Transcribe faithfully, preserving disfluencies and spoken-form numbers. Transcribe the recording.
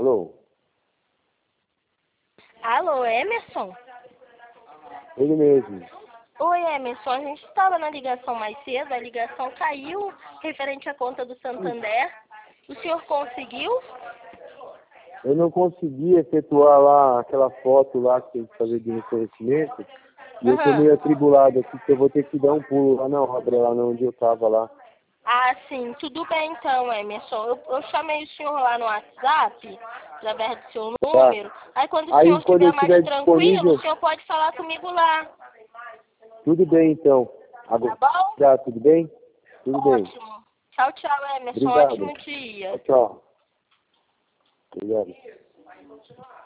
Alô? Alô, Emerson? Ele mesmo. Oi, Emerson. A gente estava na ligação mais cedo, a ligação caiu referente à conta do Santander. O senhor conseguiu? Eu não consegui efetuar lá aquela foto lá que tem que fazer de reconhecimento. E eu tô Aham. meio atribulado aqui, porque eu vou ter que dar um pulo lá na obra, lá onde eu tava lá. Ah, sim. Tudo bem então, Emerson. Eu, eu chamei o senhor lá no WhatsApp, através do seu Tá? número. Aí quando o Aí senhor quando eu estiver mais estiver tranquilo, o disponível, senhor pode falar comigo lá. tudo bem então. Tá Agora, bom? tá, tudo bem? Tudo bem. Ótimo. Tchau, tchau, Emerson. Obrigado. Ótimo dia. Tchau, tchau. Obrigado.